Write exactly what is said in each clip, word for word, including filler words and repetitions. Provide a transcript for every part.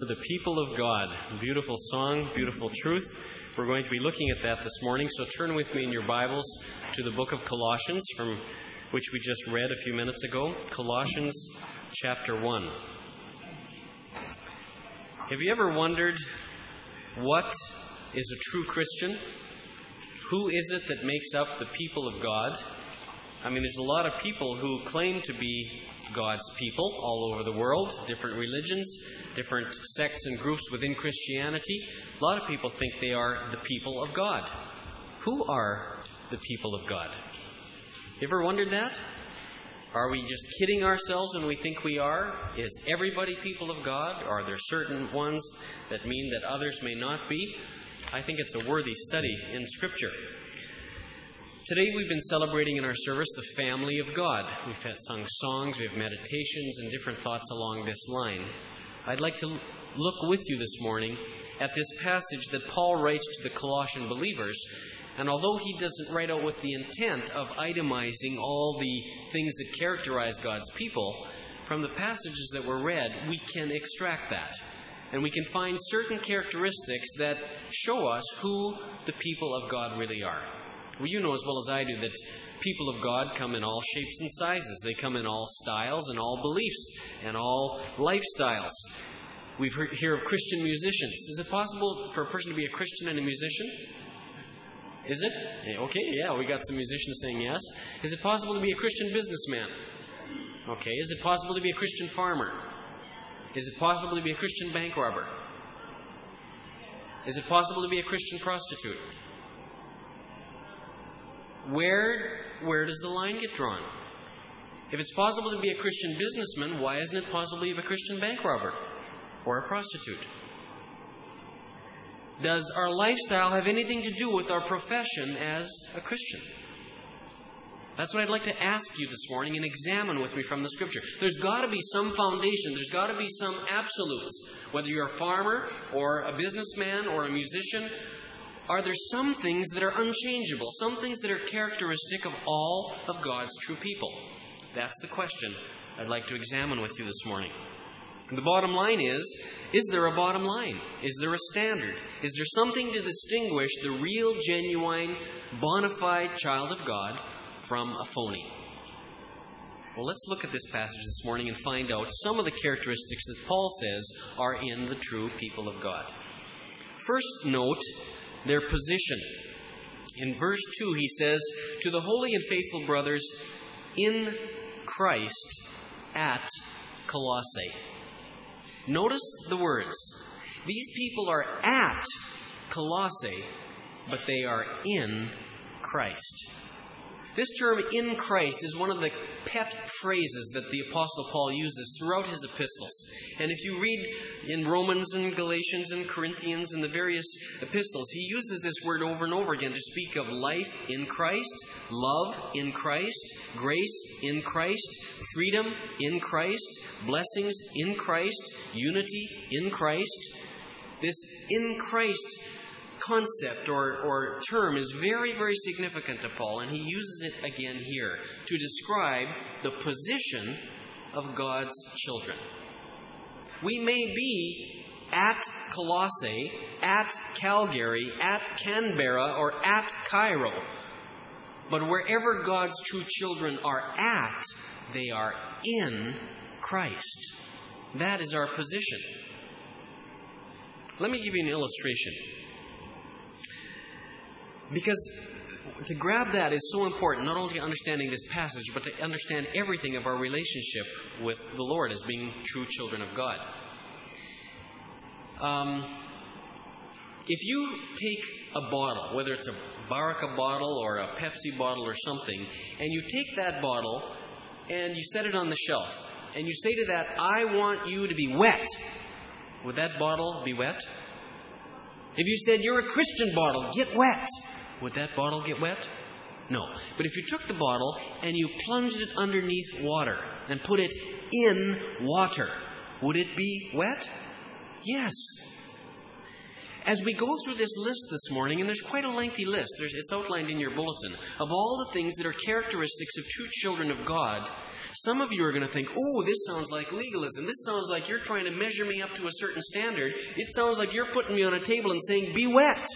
The people of God. Beautiful song, beautiful truth. We're going to be looking at that this morning, so turn with me in your Bibles to the book of Colossians, from which we just read a few minutes ago. Colossians chapter one. Have you ever wondered what is a true Christian? Who is it that makes up the people of God? I mean, there's a lot of people who claim to be God's people all over the world, different religions, different sects and groups within Christianity. A lot of people think they are the people of God. Who are the people of God? You ever wondered that? Are we just kidding ourselves when we think we are? Is everybody people of God? Or are there certain ones that mean that others may not be? I think it's a worthy study in Scripture. Today we've been celebrating in our service the family of God. We've had sung songs, we have meditations, and different thoughts along this line. I'd like to look with you this morning at this passage that Paul writes to the Colossian believers. And although he doesn't write out with the intent of itemizing all the things that characterize God's people, from the passages that were read, we can extract that. And we can find certain characteristics that show us who the people of God really are. Well, you know as well as I do that people of God come in all shapes and sizes. They come in all styles and all beliefs and all lifestyles. We hear of Christian musicians. Is it possible for a person to be a Christian and a musician? Is it? Okay, yeah, we got some musicians saying yes. Is it possible to be a Christian businessman? Okay, is it possible to be a Christian farmer? Is it possible to be a Christian bank robber? Is it possible to be a Christian prostitute? Where, where does the line get drawn? If it's possible to be a Christian businessman, why isn't it possible to be a Christian bank robber or a prostitute? Does our lifestyle have anything to do with our profession as a Christian? That's what I'd like to ask you this morning and examine with me from the Scripture. There's got to be some foundation. There's got to be some absolutes. Whether you're a farmer or a businessman or a musician, are there some things that are unchangeable? Some things that are characteristic of all of God's true people? That's the question I'd like to examine with you this morning. And the bottom line is, is there a bottom line? Is there a standard? Is there something to distinguish the real, genuine, bona fide child of God from a phony? Well, let's look at this passage this morning and find out some of the characteristics that Paul says are in the true people of God. First, note their position. In verse two, he says, "To the holy and faithful brothers in Christ at Colossae." Notice the words. These people are at Colossae, but they are in Christ. This term, in Christ, is one of the pet phrases that the Apostle Paul uses throughout his epistles. And if you read in Romans and Galatians and Corinthians and the various epistles, he uses this word over and over again to speak of life in Christ, love in Christ, grace in Christ, freedom in Christ, blessings in Christ, unity in Christ. This in Christ concept or, or term is very, very significant to Paul, and he uses it again here to describe the position of God's children. We may be at Colossae, at Calgary, at Canberra, or at Cairo, but wherever God's true children are at, they are in Christ. That is our position. Let me give you an illustration. Because to grab that is so important, not only understanding this passage, but to understand everything of our relationship with the Lord as being true children of God. Um, if you take a bottle, whether it's a Baraka bottle or a Pepsi bottle or something, and you take that bottle and you set it on the shelf, and you say to that, "I want you to be wet," would that bottle be wet? If you said, "You're a Christian bottle, get wet," would that bottle get wet? No. But if you took the bottle and you plunged it underneath water and put it in water, would it be wet? Yes. As we go through this list this morning, and there's quite a lengthy list, there's, it's outlined in your bulletin, of all the things that are characteristics of true children of God, Some of you are going to think, oh, this sounds like legalism. This sounds like you're trying to measure me up to a certain standard. It sounds like you're putting me on a table and saying, be wet.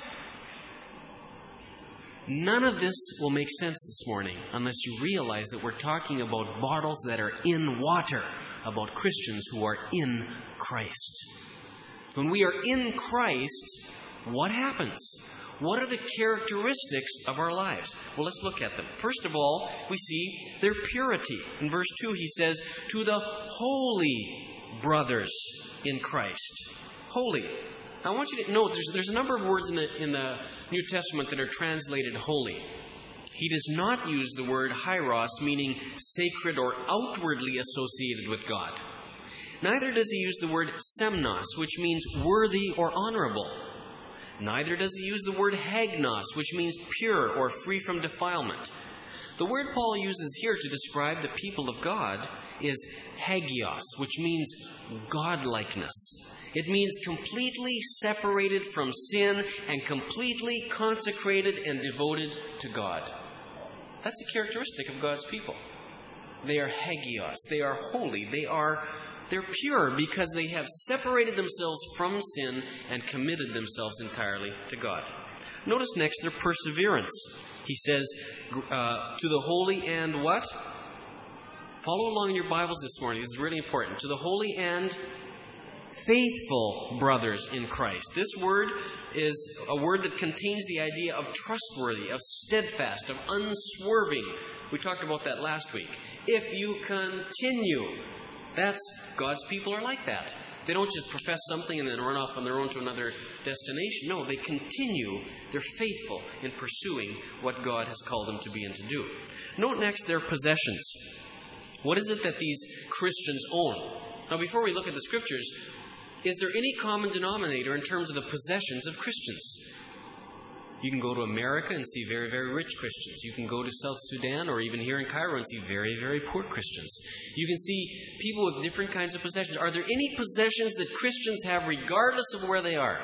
None of this will make sense this morning unless you realize that we're talking about bottles that are in water, about Christians who are in Christ. When we are in Christ, what happens? What are the characteristics of our lives? Well, let's look at them. First of all, we see their purity. In verse two, he says, to the holy brothers in Christ. Holy. I want you to note, there's, there's a number of words in the, in the New Testament that are translated holy. He does not use the word hieros, meaning sacred or outwardly associated with God. Neither does he use the word semnos, which means worthy or honorable. Neither does he use the word hagnos, which means pure or free from defilement. The word Paul uses here to describe the people of God is hagios, which means godlikeness. It means completely separated from sin and completely consecrated and devoted to God. That's a characteristic of God's people. They are hagios. They are holy. They are they're pure because they have separated themselves from sin and committed themselves entirely to God. Notice next their perseverance. He says, uh, to the holy and what? Follow along in your Bibles this morning. This is really important. To the holy and faithful brothers in Christ. This word is a word that contains the idea of trustworthy, of steadfast, of unswerving. We talked about that last week. If you continue, that's God's people are like that. They don't just profess something and then run off on their own to another destination. No, they continue. They're faithful in pursuing what God has called them to be and to do. Note next their possessions. What is it that these Christians own? Now, before we look at the Scriptures, is there any common denominator in terms of the possessions of Christians? You can go to America and see very, very rich Christians. You can go to South Sudan or even here in Cairo and see very, very poor Christians. You can see people with different kinds of possessions. Are there any possessions that Christians have regardless of where they are?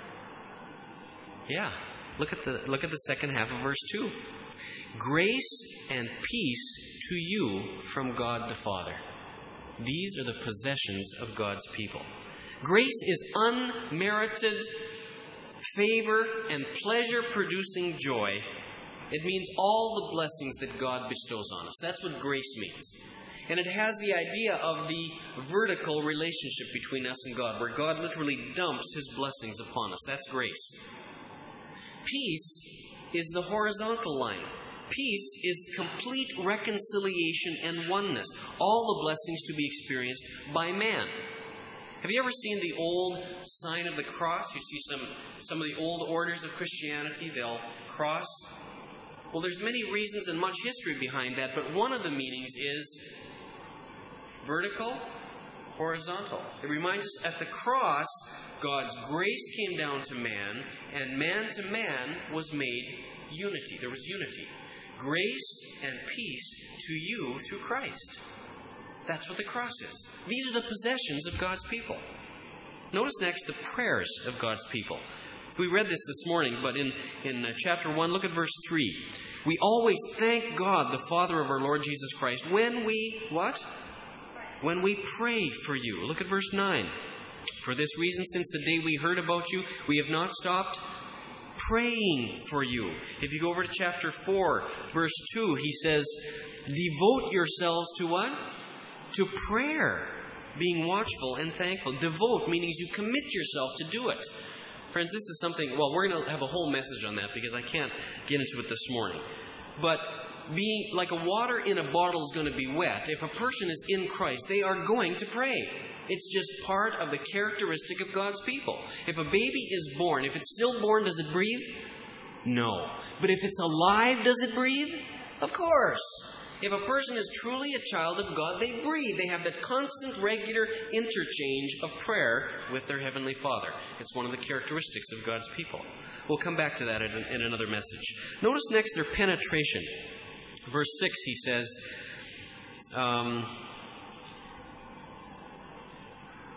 Yeah. Look at the, look at the second half of verse two. Grace and peace to you from God the Father. These are the possessions of God's people. Grace is unmerited favor and pleasure-producing joy. It means all the blessings that God bestows on us. That's what grace means. And it has the idea of the vertical relationship between us and God, where God literally dumps His blessings upon us. That's grace. Peace is the horizontal line. Peace is complete reconciliation and oneness. All the blessings to be experienced by man. Have you ever seen the old sign of the cross? You see some, some of the old orders of Christianity, they'll cross. Well, there's many reasons and much history behind that, but one of the meanings is vertical, horizontal. It reminds us at the cross, God's grace came down to man, and man to man was made unity. There was unity. Grace and peace to you through Christ. That's what the cross is. These are the possessions of God's people. Notice next the prayers of God's people. We read this this morning, but in, in chapter one, look at verse three. We always thank God, the Father of our Lord Jesus Christ, when we, what? When we pray for you. Look at verse nine. For this reason, since the day we heard about you, we have not stopped praying for you. If you go over to chapter four, verse two, he says, devote yourselves to what? To prayer, being watchful and thankful. Devote, meaning you commit yourself to do it. Friends, this is something, well, we're going to have a whole message on that because I can't get into it this morning. But being like a water in a bottle is going to be wet. If a person is in Christ, they are going to pray. It's just part of the characteristic of God's people. If a baby is born, if it's stillborn, does it breathe? No. But if it's alive, does it breathe? Of course. If a person is truly a child of God, they breathe. They have that constant, regular interchange of prayer with their Heavenly Father. It's one of the characteristics of God's people. We'll come back to that in, in another message. Notice next their penetration. Verse six, he says, um,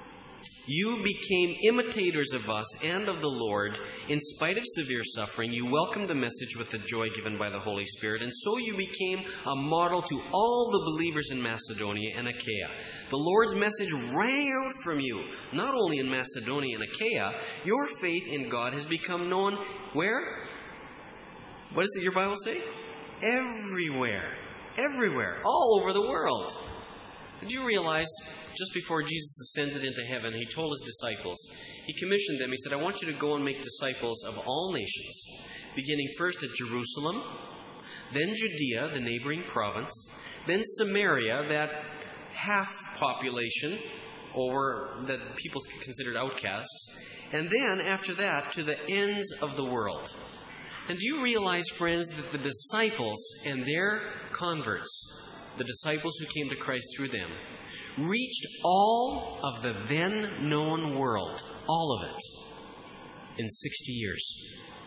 You became imitators of us and of the Lord. In spite of severe suffering, you welcomed the message with the joy given by the Holy Spirit, and so you became a model to all the believers in Macedonia and Achaia. The Lord's message rang out from you, not only in Macedonia and Achaia. Your faith in God has become known where? What does your Bible say? Everywhere. Everywhere. All over the world. Do you realize, just before Jesus ascended into heaven, He told His disciples, He commissioned them, He said, I want you to go and make disciples of all nations, beginning first at Jerusalem, then Judea, the neighboring province, then Samaria, that half population, or that people considered outcasts, and then, after that, to the ends of the world. And do you realize, friends, that the disciples and their converts, the disciples who came to Christ through them, reached all of the then known world, all of it, in sixty years.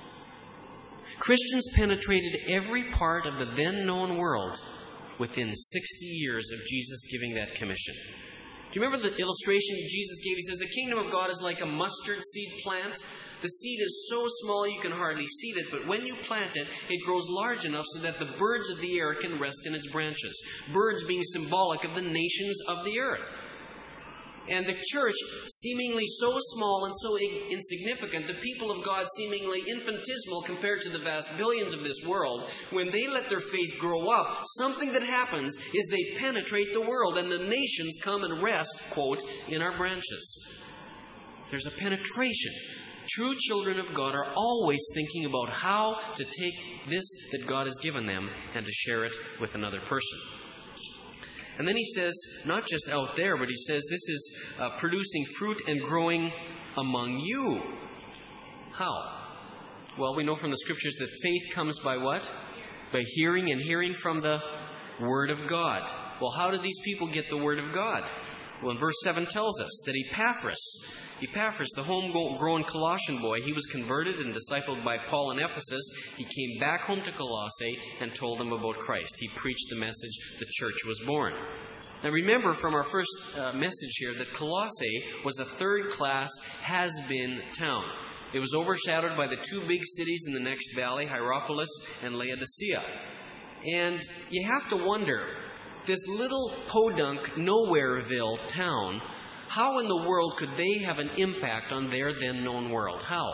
Christians penetrated every part of the then known world within sixty years of Jesus giving that commission. Do you remember the illustration Jesus gave? He says, the kingdom of God is like a mustard seed plant. The seed is so small you can hardly see it, but when you plant it, it grows large enough so that the birds of the air can rest in its branches. Birds being symbolic of the nations of the earth. And the church, seemingly so small and so insignificant, the people of God seemingly infinitesimal compared to the vast billions of this world, when they let their faith grow up, something that happens is they penetrate the world and the nations come and rest, quote, in our branches. There's a penetration. True children of God are always thinking about how to take this that God has given them and to share it with another person. And then he says, not just out there, but he says this is uh, producing fruit and growing among you. How? Well, we know from the Scriptures that faith comes by what? By hearing, and hearing from the Word of God. Well, how did these people get the Word of God? Well, in verse seven tells us that Epaphras, Epaphras, the homegrown Colossian boy, he was converted and discipled by Paul in Ephesus. He came back home to Colossae and told them about Christ. He preached the message, the church was born. Now remember from our first uh, message here that Colossae was a third-class, has-been town. It was overshadowed by the two big cities in the next valley, Hierapolis and Laodicea. And you have to wonder, this little podunk, nowhereville town, how in the world could they have an impact on their then known world? How?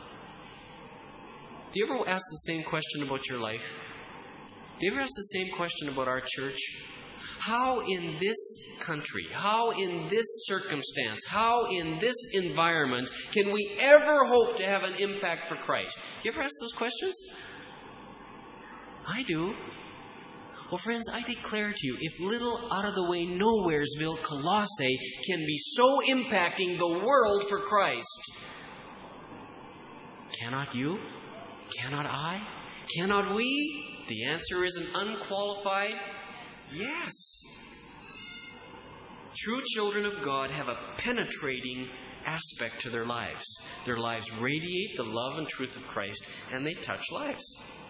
Do you ever ask the same question about your life? Do you ever ask the same question about our church? How in this country, how in this circumstance, how in this environment can we ever hope to have an impact for Christ? Do you ever ask those questions? I do. Well, friends, I declare to you, if little out-of-the-way Nowheresville, Colossae, can be so impacting the world for Christ, cannot you? Cannot I? Cannot we? The answer is an unqualified yes. True children of God have a penetrating aspect to their lives. Their lives radiate the love and truth of Christ, and they touch lives.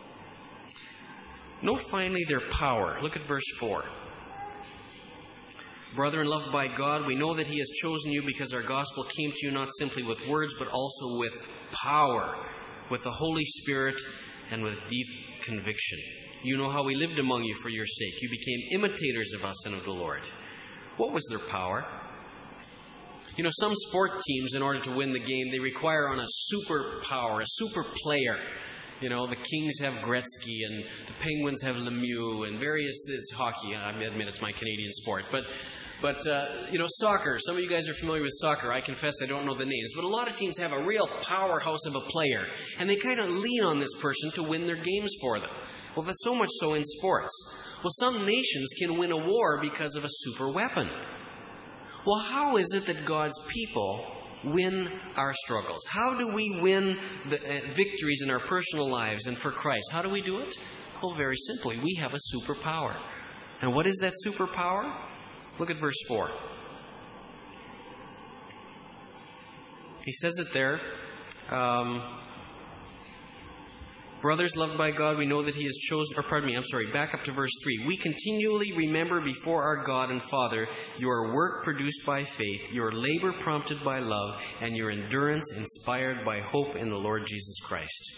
Note finally their power. Look at verse four. Brethren, loved by God, we know that He has chosen you because our gospel came to you not simply with words, but also with power, with the Holy Spirit, and with deep conviction. You know how we lived among you for your sake. You became imitators of us and of the Lord. What was their power? You know, some sport teams, in order to win the game, they require on a super power, a super player. You know, the Kings have Gretzky, and the Penguins have Lemieux, and various, it's hockey, I admit it's my Canadian sport, but, but uh, you know, soccer, some of you guys are familiar with soccer, I confess I don't know the names, but a lot of teams have a real powerhouse of a player, and they kind of lean on this person to win their games for them. Well, that's so much so in sports. Well, some nations can win a war because of a super weapon. Well, how is it that God's people win our struggles? How do we win the uh, victories in our personal lives and for Christ? How do we do it? Well, very simply, we have a superpower. And what is that superpower? Look at verse four. He says it there. Um, Brothers loved by God, we know that He has chosen, or pardon me, I'm sorry, back up to verse three. We continually remember before our God and Father your work produced by faith, your labor prompted by love, and your endurance inspired by hope in the Lord Jesus Christ.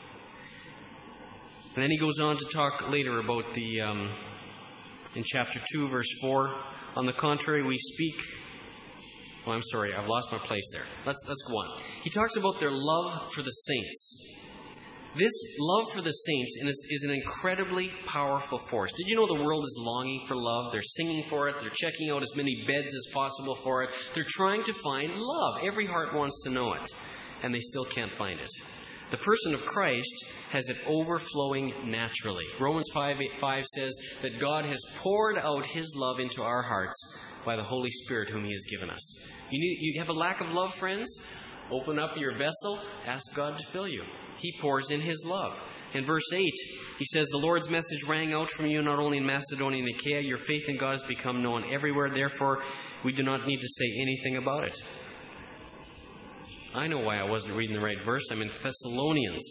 And then he goes on to talk later about the, um, in chapter two, verse four, on the contrary, we speak... Oh, I'm sorry, I've lost my place there. Let's, let's go on. He talks about their love for the saints. This love for the saints is, is an incredibly powerful force. Did you know the world is longing for love? They're singing for it. They're checking out as many beds as possible for it. They're trying to find love. Every heart wants to know it, and they still can't find it. The person of Christ has it overflowing naturally. Romans five, eight, five says that God has poured out His love into our hearts by the Holy Spirit whom He has given us. You, need, you have a lack of love, friends? Open up your vessel. Ask God to fill you. He pours in His love. In verse eight, he says, the Lord's message rang out from you not only in Macedonia and Achaia. Your faith in God has become known everywhere. Therefore, we do not need to say anything about it. I know why I wasn't reading the right verse. I'm in Thessalonians.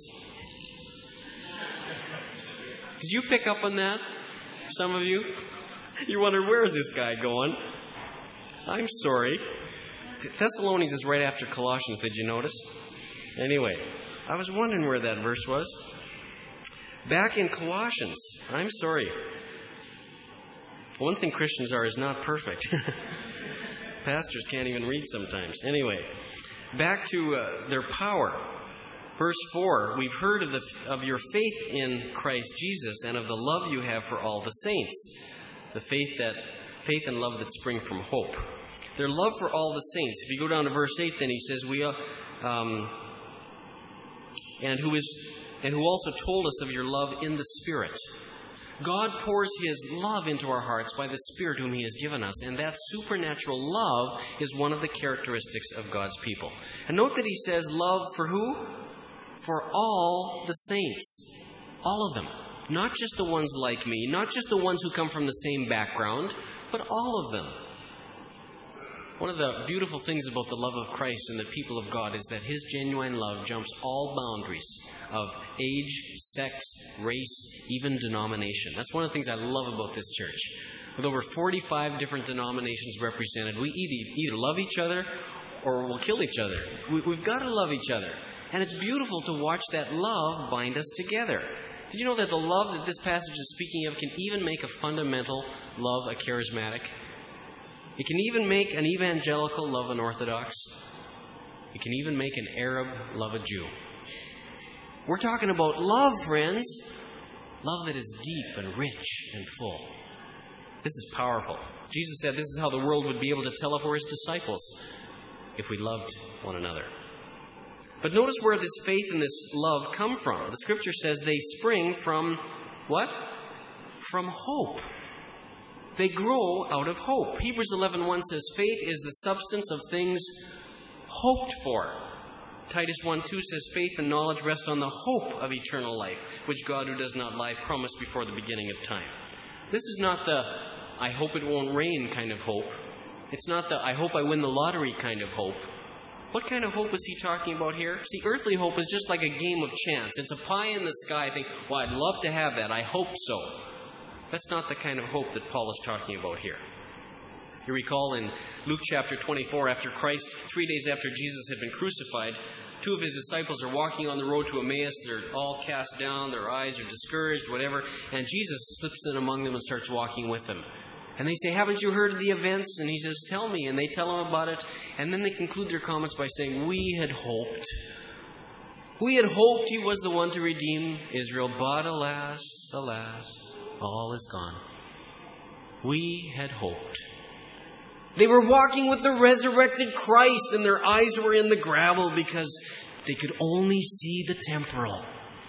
Did you pick up on that? Some of you? You wonder, where is this guy going? I'm sorry. Thessalonians is right after Colossians. Did you notice? Anyway, I was wondering where that verse was. Back in Colossians. I'm sorry. One thing Christians are is not perfect. Pastors can't even read sometimes. Anyway, back to uh, their power. Verse four, we've heard of, the, of your faith in Christ Jesus and of the love you have for all the saints. The faith that faith and love that spring from hope. Their love for all the saints. If you go down to verse eight, then he says, "We, uh, um, and who is, and who also told us of your love in the Spirit." God pours His love into our hearts by the Spirit whom He has given us, and that supernatural love is one of the characteristics of God's people. And note that He says, "Love for who? For all the saints, all of them." Not just the ones like me, not just the ones who come from the same background, but all of them. One of the beautiful things about the love of Christ and the people of God is that His genuine love jumps all boundaries of age, sex, race, even denomination. That's one of the things I love about this church. With over forty-five different denominations represented, we either, either love each other or we'll kill each other. We, we've got to love each other. And it's beautiful to watch that love bind us together. Did you know that the love that this passage is speaking of can even make a fundamental love a charismatic? It can even make an evangelical love an Orthodox. It can even make an Arab love a Jew. We're talking about love, friends. Love that is deep and rich and full. This is powerful. Jesus said this is how the world would be able to tell if we're His disciples, if we loved one another. But notice where this faith and this love come from. The Scripture says they spring from what? From hope. They grow out of hope. Hebrews eleven one says, faith is the substance of things hoped for. Titus one two says, faith and knowledge rest on the hope of eternal life, which God who does not lie promised before the beginning of time. This is not the, I hope it won't rain kind of hope. It's not the, I hope I win the lottery kind of hope. What kind of hope is he talking about here? See, earthly hope is just like a game of chance. It's a pie in the sky. I think, well, I'd love to have that. I hope so. That's not the kind of hope that Paul is talking about here. You recall in Luke chapter twenty-four, after Christ, three days after Jesus had been crucified, two of His disciples are walking on the road to Emmaus. They're all cast down. Their eyes are discouraged, whatever. And Jesus slips in among them and starts walking with them. And they say, haven't you heard of the events? And He says, tell me. And they tell Him about it. And then they conclude their comments by saying, we had hoped. We had hoped He was the one to redeem Israel. But alas, alas, all is gone. We had hoped. They were walking with the resurrected Christ, and their eyes were in the gravel because they could only see the temporal.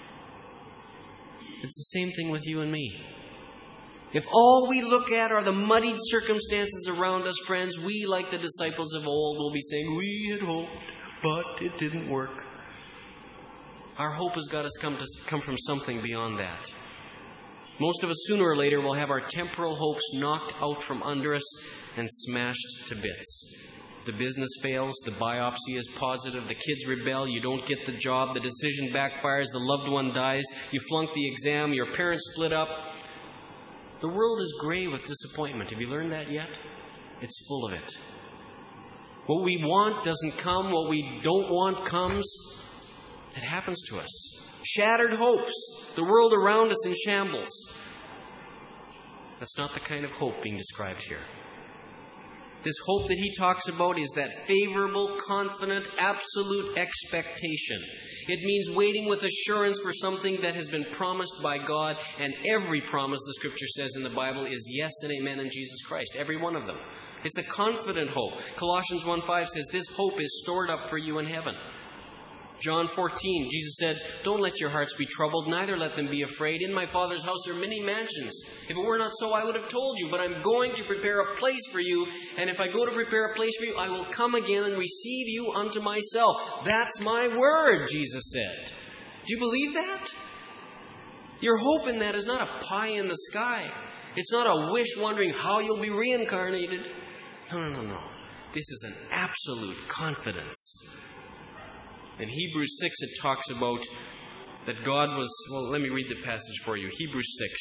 It's the same thing with you and me. If all we look at are the muddied circumstances around us, friends, we, like the disciples of old, will be saying, we had hoped, but it didn't work. Our hope has got to come, to come from something beyond that. Most of us, sooner or later, will have our temporal hopes knocked out from under us and smashed to bits. The business fails, the biopsy is positive, the kids rebel, you don't get the job, the decision backfires, the loved one dies, you flunk the exam, your parents split up. The world is gray with disappointment. Have you learned that yet? It's full of it. What we want doesn't come. What we don't want comes. It happens to us. Shattered hopes. The world around us in shambles. That's not the kind of hope being described here. This hope that he talks about is that favorable, confident, absolute expectation. It means waiting with assurance for something that has been promised by God, and every promise, the Scripture says in the Bible, is yes and amen in Jesus Christ. Every one of them. It's a confident hope. Colossians one five says, this hope is stored up for you in heaven. John fourteen, Jesus said, don't let your hearts be troubled, neither let them be afraid. In my Father's house are many mansions. If it were not so, I would have told you, but I'm going to prepare a place for you, and if I go to prepare a place for you, I will come again and receive you unto myself. That's my word, Jesus said. Do you believe that? Your hope in that is not a pie in the sky. It's not a wish wondering how you'll be reincarnated. No, no, no, no. This is an absolute confidence. In Hebrews six, it talks about that God was... Well, let me read the passage for you. Hebrews six.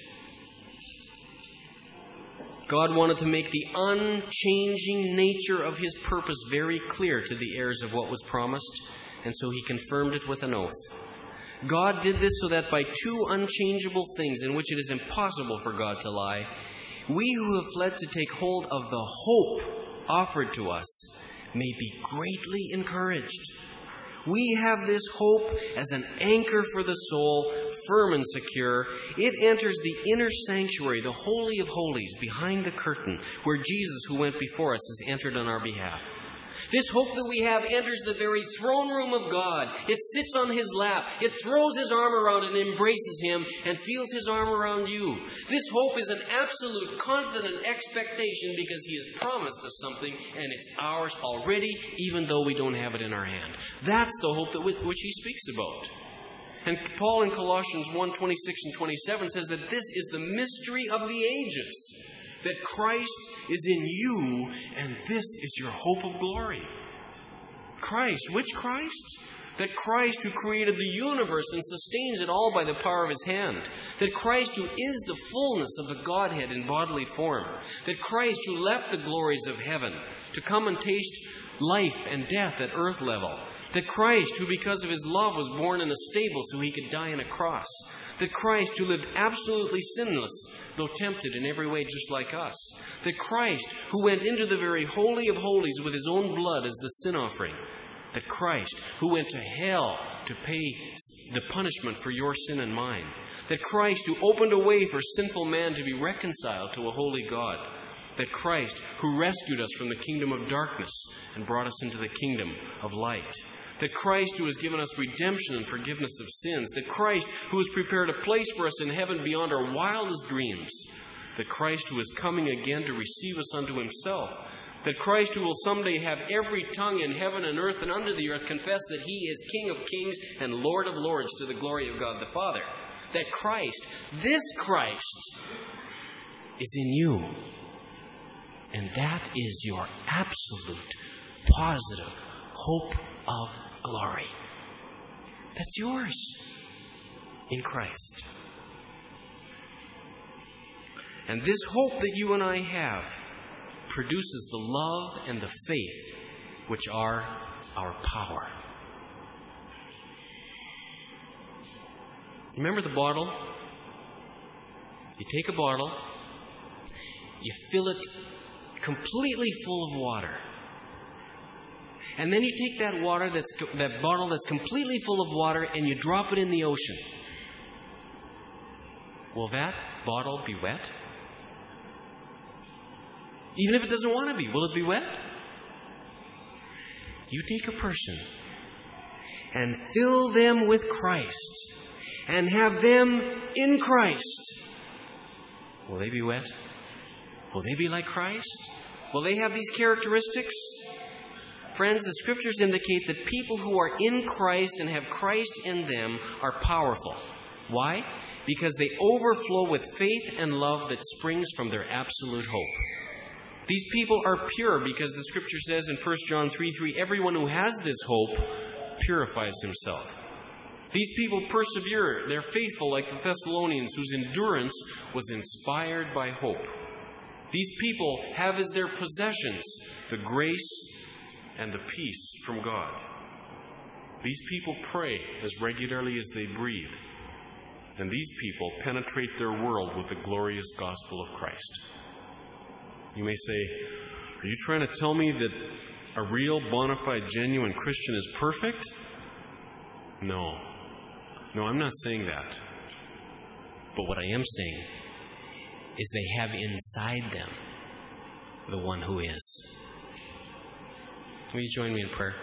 God wanted to make the unchanging nature of His purpose very clear to the heirs of what was promised, and so He confirmed it with an oath. God did this so that by two unchangeable things in which it is impossible for God to lie, we who have fled to take hold of the hope offered to us may be greatly encouraged. We have this hope as an anchor for the soul, firm and secure. It enters the inner sanctuary, the Holy of Holies, behind the curtain, where Jesus, who went before us, has entered on our behalf. This hope that we have enters the very throne room of God. It sits on His lap. It throws His arm around and embraces Him and feels His arm around you. This hope is an absolute, confident expectation because He has promised us something and it's ours already, even though we don't have it in our hand. That's the hope that with which he speaks about. And Paul in Colossians one, twenty-six and twenty-seven says that this is the mystery of the ages. That Christ is in you, and this is your hope of glory. Christ. Which Christ? That Christ who created the universe and sustains it all by the power of His hand. That Christ who is the fullness of the Godhead in bodily form. That Christ who left the glories of heaven to come and taste life and death at earth level. That Christ who because of His love was born in a stable so He could die on a cross. That Christ who lived absolutely sinless, though tempted in every way just like us. That Christ, who went into the very holy of holies with His own blood as the sin offering. That Christ, who went to hell to pay the punishment for your sin and mine. That Christ, who opened a way for sinful man to be reconciled to a holy God. That Christ, who rescued us from the kingdom of darkness and brought us into the kingdom of light. That Christ, who has given us redemption and forgiveness of sins. That Christ, who has prepared a place for us in heaven beyond our wildest dreams. That Christ, who is coming again to receive us unto Himself. That Christ, who will someday have every tongue in heaven and earth and under the earth confess that He is King of kings and Lord of lords to the glory of God the Father. That Christ, this Christ, is in you. And that is your absolute, positive hope of glory. That's yours in Christ. And this hope that you and I have produces the love and the faith which are our power. Remember the bottle? You take a bottle, you fill it completely full of water. And then you take that water, that's that bottle that's completely full of water, and you drop it in the ocean. Will that bottle be wet? Even if it doesn't want to be, will it be wet? You take a person and fill them with Christ and have them in Christ. Will they be wet? Will they be like Christ? Will they have these characteristics? Friends, the Scriptures indicate that people who are in Christ and have Christ in them are powerful. Why? Because they overflow with faith and love that springs from their absolute hope. These people are pure because the Scripture says in First John three three, everyone who has this hope purifies himself. These people persevere. They're faithful like the Thessalonians, whose endurance was inspired by hope. These people have as their possessions the grace and the peace from God. These people pray as regularly as they breathe. And these people penetrate their world with the glorious gospel of Christ. You may say, are you trying to tell me that a real, bona fide, genuine Christian is perfect? No. No, I'm not saying that. But what I am saying is they have inside them the one who is. Will you join me in prayer?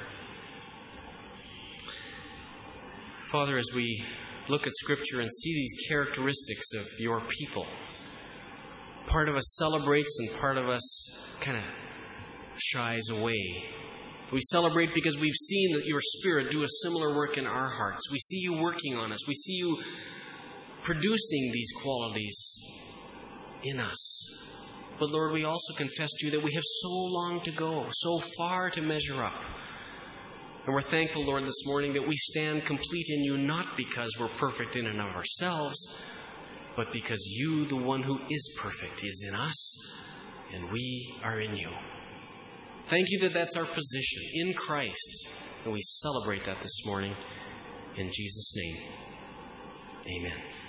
Father, as we look at Scripture and see these characteristics of your people, part of us celebrates and part of us kind of shies away. We celebrate because we've seen that your Spirit do a similar work in our hearts. We see you working on us. We see you producing these qualities in us. But Lord, we also confess to you that we have so long to go, so far to measure up. And we're thankful, Lord, this morning that we stand complete in you, not because we're perfect in and of ourselves, but because you, the one who is perfect, is in us, and we are in you. Thank you that that's our position in Christ, and we celebrate that this morning. In Jesus' name, amen.